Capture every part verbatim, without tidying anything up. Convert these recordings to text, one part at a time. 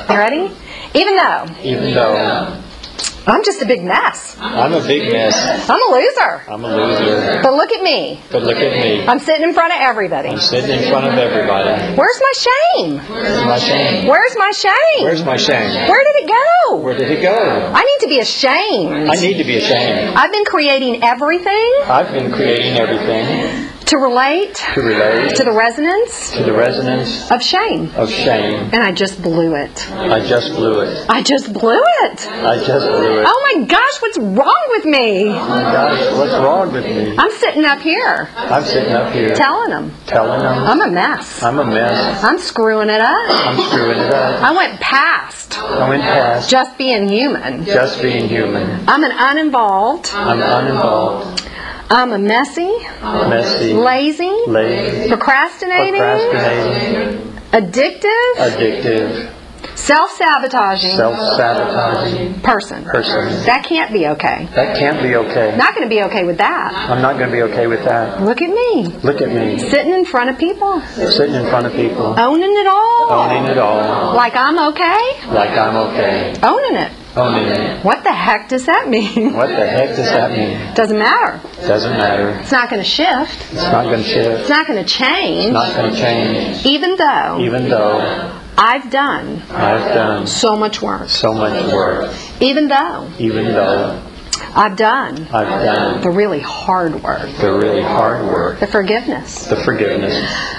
You ready? Even though Even though I'm just a big mess. I'm a big mess. I'm a loser. I'm a loser. But look at me. But look at me. I'm sitting in front of everybody. I'm sitting in front of everybody. Where's my shame? Where's my shame? Where's my shame? Where's my shame? Where did it go? Where did it go? I need to be ashamed. I need to be ashamed. I've been creating everything I've been creating everything to relate to relate to the resonance to the resonance of shame. of shame. And I just blew it. I just blew it. I just blew it. I just blew it. Oh my gosh, what's wrong with me? Oh my gosh, what's wrong with me? I'm sitting up here I'm sitting up here telling them telling them I'm a mess. I'm a mess. I'm screwing it up. I'm screwing it up. I went past I went past just being human. just being human. I'm an uninvolved. I'm uninvolved, I'm a messy, messy, lazy, lazy, procrastinating, procrastinating, addictive, addictive, self-sabotaging self-sabotaging person. person. That can't be okay. That can't be okay. Not going to be okay with that. I'm not going to be okay with that. Look at me. Look at me, Sitting in front of people. sitting in front of people, Owning it all. owning it all, Like I'm okay. like I'm okay. Owning it. Owning it. What the heck does that mean? What the heck does that mean? Doesn't matter. Doesn't matter. It's not going to shift. It's not going to It's shift. not going to change. Not going to change. Even though Even though I've done I've done so much work. so much work. Even though Even though I've done I've done the really hard work. the really hard work. The forgiveness. The forgiveness.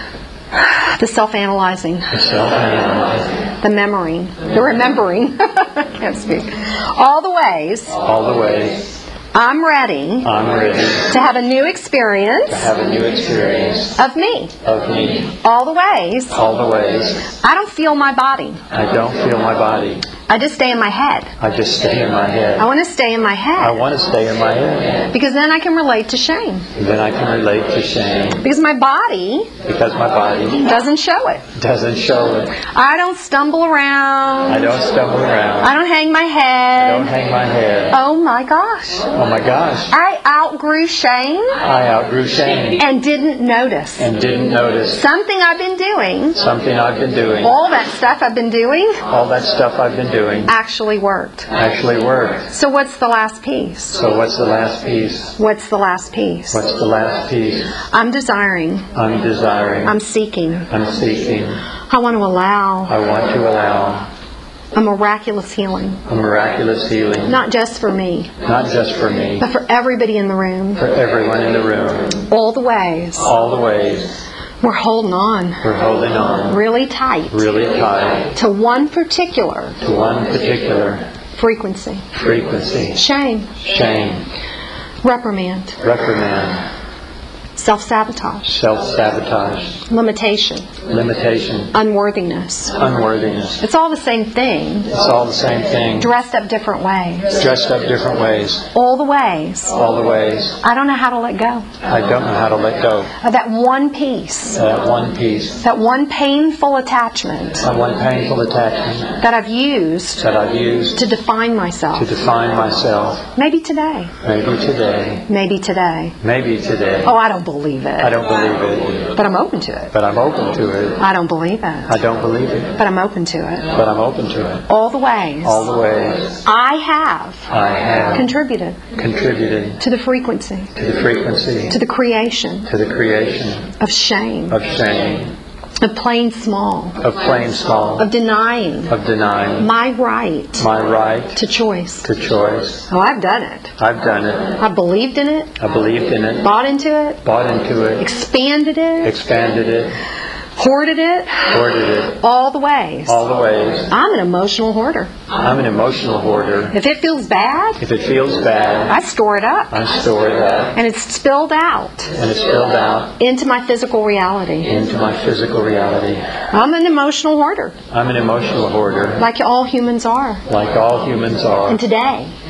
The self-analyzing. The self-analyzing. The memorying. The remembering. I can't speak. All the ways All the ways I'm ready I'm ready to have a new experience to have a new experience of me. of me. All the ways All the ways I don't feel my body. I don't feel my body. I just stay in my head. I just stay in my head. I want to stay in my I head. want to stay in my head. Because then I can relate to shame. Then I can relate to shame Because my body because my body doesn't show it. doesn't show it. I don't stumble around. I don't stumble around. I don't hang my I don't head. hang my head. Oh my gosh. Oh my gosh. I outgrew shame I outgrew shame and didn't notice. and didn't notice Something I've been doing, something I've been doing. all that stuff I've been doing, All that stuff I've been doing actually worked. actually worked. So what's the last piece? So what's the last piece? What's the last piece? What's the last piece? I'm desiring. I'm desiring. I'm seeking. I'm seeking. I want to allow I want to allow a miraculous healing. a miraculous healing, Not just for me, not just for me, but for everybody in the room. for everyone in the room. All the ways All the ways we're holding on we're holding on really tight really tight to one particular to one particular frequency. frequency. Shame, Shame, reprimand, reprimand, self-sabotage, self-sabotage, limitation, limitation, unworthiness. unworthiness. It's all the same thing, It's all the same thing, dressed up different ways. dressed up different ways. All the ways All the ways I don't know how to let go I don't know how to let go. of that one piece, That one piece, that one painful attachment that one painful attachment that I've used that I've used to define to myself. define myself. Maybe today. Maybe today, Maybe today. maybe today. Oh, I don't believe it. I don't believe it, But I'm open to it. but I'm open to it. I don't believe I it. don't believe it, But I'm open to it. but I'm open to it. All the ways All the ways I have I have contributed contributed to the frequency, to the frequency, to the creation to the creation of shame, of shame, of playing small, of playing small, of denying of denying my right my right to choice. to choice. Oh, I've done it. I've done it. I believed in it, I believed in it, bought into it, bought into it, expanded it, expanded it, hoarded it, hoarded it, all the ways. all the ways. I'm an emotional hoarder. I'm an emotional hoarder. If it feels bad, If it feels bad, I store it up. I store it up, And it's spilled out and it's spilled out into my physical reality. into my physical reality. I'm an emotional hoarder, I'm an emotional hoarder, like all humans are. like all humans are. And today,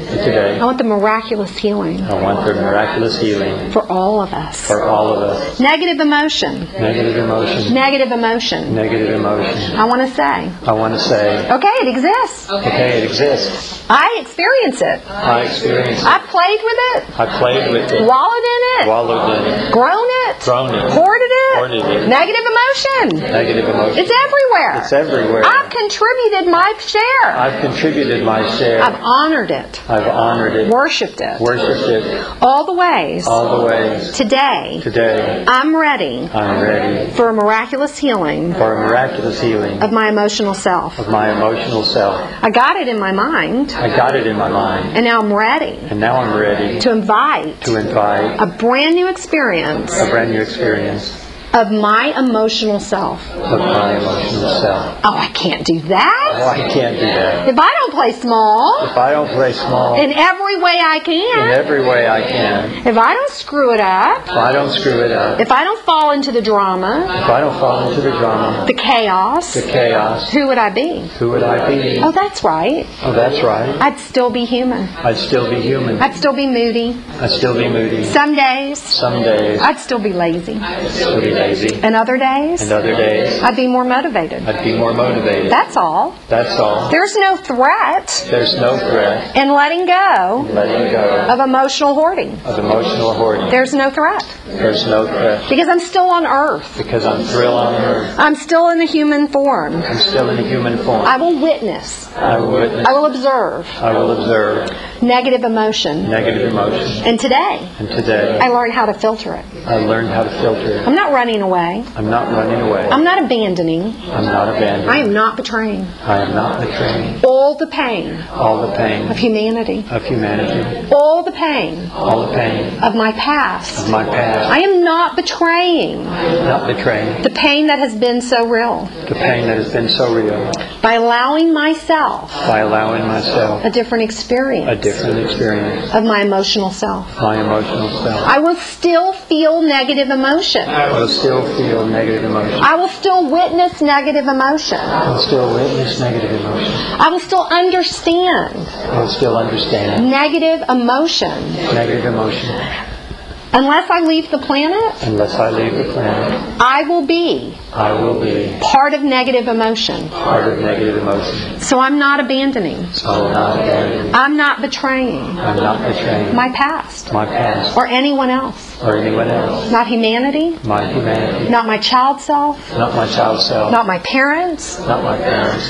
And today, I want the miraculous healing I want the miraculous healing for all of us. for all of us. Negative emotion. Negative emotion. Negative emotion. Negative emotion. I want to say, I want to say, okay, it exists. okay, it exists. I experience it. I experienced it. I played with it. I played with it. Wallowed in it. Wallowed in it. Grown it. Grown it. Hoarded it. Hoarded it. Negative emotion. Negative emotion. It's everywhere. It's everywhere. I've contributed my share. I've contributed my share. I've honored it. I've honored it. Worshipped it. Worshipped it. All the ways. All the ways. Today, Today, I'm ready I'm ready for a miraculous healing for a miraculous healing of my emotional self. of my emotional self. I got it in my mind, I got it in my mind. and now I'm ready And now I'm ready to invite to invite a brand new experience a brand new experience of my emotional self. of my emotional self. Oh, I can't do that. Oh, I can't do that. If I don't play small If I don't play small in every way I in can, every way I can, if I don't screw it up, if I don't screw it up, if I don't fall into the drama, if I don't fall into the drama, the chaos, the chaos, who would I be? who would I be? Oh, that's right. Oh, that's right. I'd still be human. I'd still be human. I'd still be moody. I'd still be moody. Some days, Some days, I'd still be lazy. I'd still be lazy. And other days, And other days, I'd be more motivated. I'd be more motivated. That's all. That's all. There's no threat There's no threat in letting go letting go of emotional hoarding. of emotional hoarding. There's no threat. There's no threat Because I'm still on earth. because I'm thrilled on earth. I'm still in a human form. I'm still in a human form. I will witness. I will witness. I will observe I will observe negative emotion. negative emotion. And today, And today, I learned how to filter it. I learned how to filter it. I'm not running away. I'm not running away. I'm not abandoning. I'm not abandoning. I am not betraying. I am not betraying All the pain all the pain of humanity. of humanity, All the pain all the pain of my past. of my past. I am not betraying Not betraying the pain that has been so real the pain that has been so real by allowing myself by allowing myself a different a experience different experience of my emotional self. my emotional self. I will still feel negative emotion. I will still feel negative emotion. I will still witness negative emotion. I will still witness negative emotion. I will still understand I will still understand negative emotion negative emotion. unless I leave the planet. Unless I leave the planet, I will be I will be part of negative emotion. part of negative emotion. So I'm not abandoning. So I will not abandon. I'm not betraying I'm not betraying my past my past or anyone else. or anyone else. Not humanity, My humanity, not my child self, not my child self, not my parents. not my parents.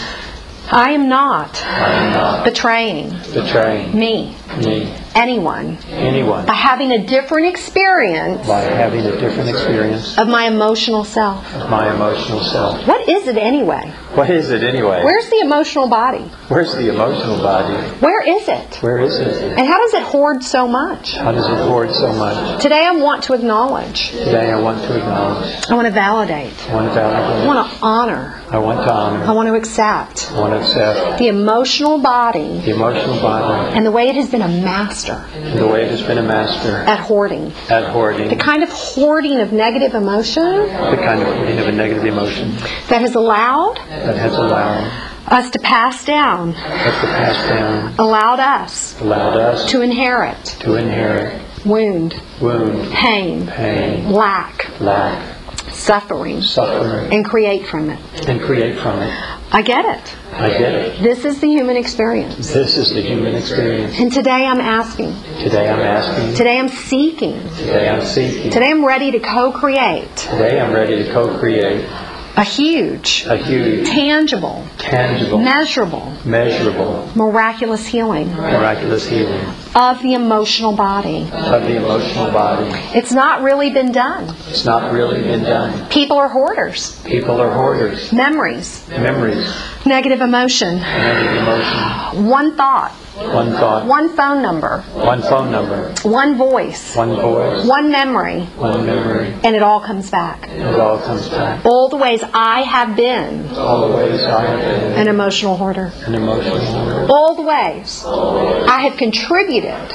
I am not I am not betraying betraying me, me, anyone, anyone, by having a different experience by having a different experience of my emotional self. of my emotional self. What is it anyway? What is it anyway? Where's the emotional body? Where's the emotional body? Where is it? Where is it? And how does it hoard so much? How does it hoard so much? Today I want to acknowledge. Today I want to acknowledge. I want to validate. I want to I validate. want to honor. I want to I honor. want to accept I want to accept the emotional body the emotional body and the way it has been a master and the way it has been a master at hoarding. at hoarding. The kind of hoarding of negative emotion The kind of hoarding of a negative emotion that has allowed that has allowed us to pass down, us to pass down, allowed us allowed us to inherit to inherit wound, wound, pain, pain, lack, lack, suffering, suffering, and create from it. and create from it. I get it. I get it. This is the human experience. This is the human experience. And today I'm asking. Today I'm asking. Today I'm seeking. Today I'm seeking. Today I'm ready to co-create Today I'm ready to co-create a huge, a huge, tangible, tangible, measurable, measurable, miraculous healing miraculous healing of the emotional body. of the emotional body. It's not really been done. It's not really been done. People are hoarders. People are hoarders. Memories, Memories, negative emotion, negative emotion, one thought, one thought, one phone number, one phone number, one voice, one voice, one memory, one memory. and it all comes back. It all comes back. All the ways I have been All the ways I have been an emotional hoarder. an emotional hoarder. All the ways I have contributed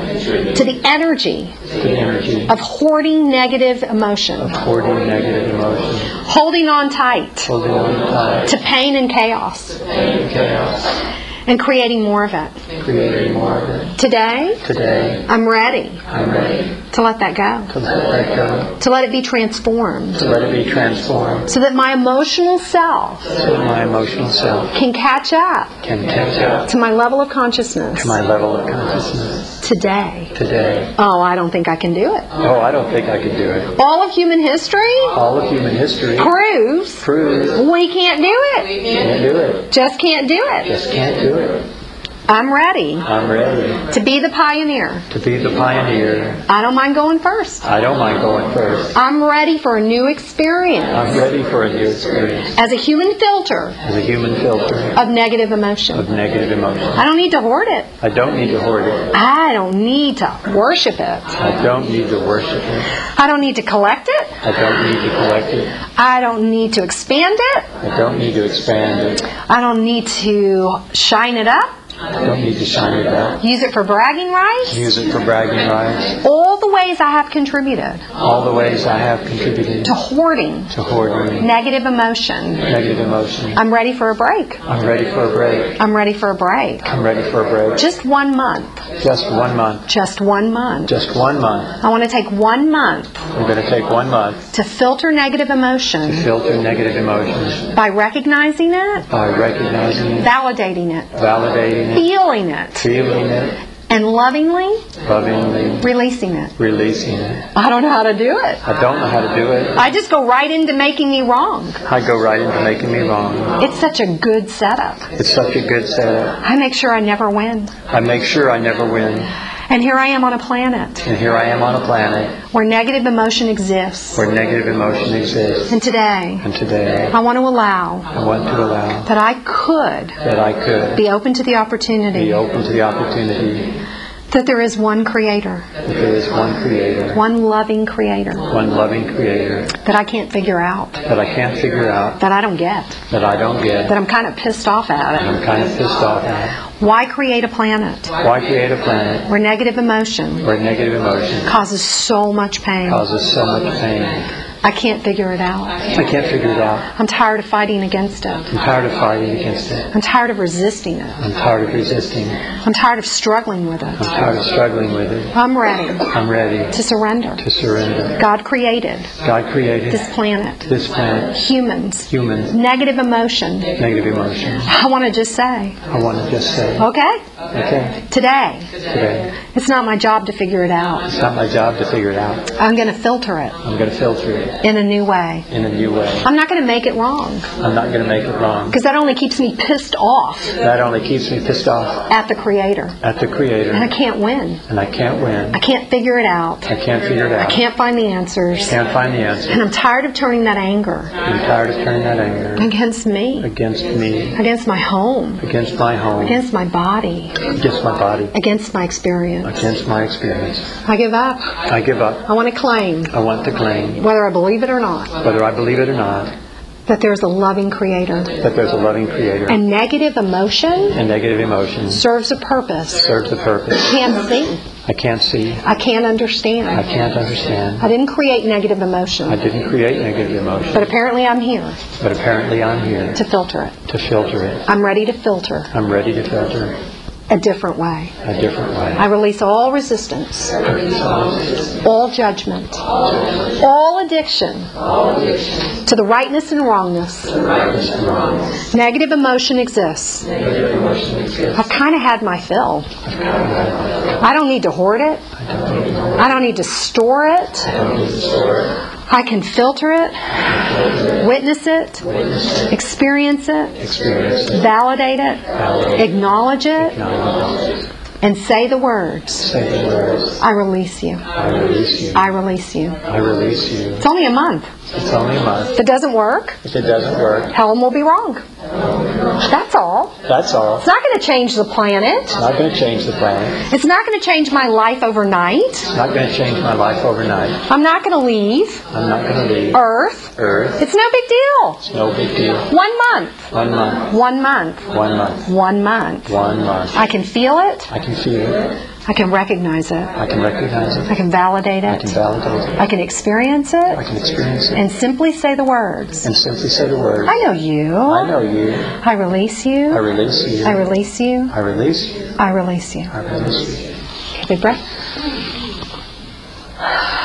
to the energy To the energy of hoarding negative emotion, of hoarding negative emotion, holding on tight holding on tight to pain and chaos, and chaos, and creating more of it. create any more of it. Today, Today, I'm ready I'm ready to let that go. to let that go, To let it be transformed. to let it be transformed, So that my emotional self so that my emotional self can catch up can catch up to my level of consciousness to my level of consciousness today. today. Oh, I don't think I can do it. Oh, I don't think I could do it. All of human history All of human history proves proves we can't do it. can't do it. Just can't do it. Just can't do it. I'm ready I'm ready to be the pioneer. to be the pioneer. I don't mind going first. I don't mind going first. I'm ready for a new experience I'm ready for a new experience as a human filter as a human filter of negative emotion. of negative emotion. I don't need to hoard it. I don't need to hoard it. I don't need to worship it. I don't need to worship it. I don't need to collect it. I don't need to collect it. I don't need to expand it. I don't need to expand it. I don't need to shine it up. I don't need to shine it up. Use it for bragging rights. Use it for bragging rights. All the ways I have contributed All the ways I have contributed to hoarding to hoarding negative emotion. negative emotion. I'm ready for a break. I'm ready for a break. I'm ready for a break. I'm ready for a break. Just one month. Just one month. Just one month. Just one month. I want to take one month I'm going to take one month to filter negative to emotion filter negative emotions by recognizing it, by recognizing it, validating it, validating it, feeling it, feeling it, and lovingly lovingly releasing it. releasing it. I don't know how to do it. I don't know how to do it. I just go right into making me wrong. I go right into making me wrong. It's such a good setup. It's such a good setup. I make sure I never win. I make sure I never win. And here I am on a planet And here I am on a planet where negative emotion exists. where negative emotion exists. And today, And today, I want to allow I want to allow that I could that I could be open to the opportunity be open to the opportunity that there is one creator, that there is one creator, one loving creator one loving creator that I can't figure out, that I can't figure out, that I don't get, that I don't get, that I'm kind of pissed off at and it. I'm kind of pissed off at. Why create a planet Why create a planet where negative emotion where negative emotion causes so much pain? causes so much pain? I can't figure it out. I can't figure it out. I'm tired of fighting against it. I'm tired of fighting against it. I'm tired of resisting it. I'm tired of resisting it. I'm tired of struggling with I'm it. tired of struggling with it. I'm ready I'm ready to surrender. to surrender. God created God created this planet, this planet, humans, humans, negative emotion. negative emotion. I want to just say, I want to just say, okay, okay, today, today, it's not my job to figure it out. it's not my job to figure it out. I'm going to filter it I'm going to filter it in a new way. in a new way. I'm not going to make it wrong, I'm not going to make it wrong. because that only keeps me pissed off That only keeps me pissed off at the Creator. at the Creator, And I can't win. and I can't win. I can't figure it out. I can't figure it I out. can't find the answers. Can't find the answer. And I'm tired of turning that anger I'm tired of turning that anger against me, against me, against my home, against my home, against my body, against my body, against my experience. against my experience. I give up. I give up. I want to claim, I want to claim, whether I believe it or not, whether I believe it or not, that there's a loving Creator. that there's a loving Creator, And negative emotion and negative emotion serves a purpose. serves a purpose. I can't see. I can't see. I can't understand. I can't understand. I didn't create negative I emotion, didn't create negative emotion, but apparently I'm here but apparently I'm here to filter it. to filter it. I'm ready to filter I'm ready to filter a different way. a different way. I release all resistance, all judgment, all addiction to the rightness and wrongness. Negative emotion exists. I've kind of had my fill. I don't need to hoard it. I don't need to store it. I can filter it, witness it, experience it, Experience it. validate it, acknowledge it, and say the words, Say the words. I release you. I release you. I release you. I release you. It's only a month. It's only a month. If it doesn't work, If it doesn't work, Helen will be wrong. That's all. that's all. It's not going to change the planet. It's not going to change the planet. It's not going to change my life overnight. It's not going to change my life overnight. I'm not going to leave I'm not going to leave Earth. Earth. It's no big deal. It's no big deal. One month. One month. One month. One month. One month. One month. I can feel it. I can feel it. I can recognize it. I can recognize it. I can validate I can it. validate it. I can experience I it. can experience it. And simply say the words. And simply say the words. I know you. I know you. I release you. I release you. I release you. I release you. I release you. I release you. Okay, big breath.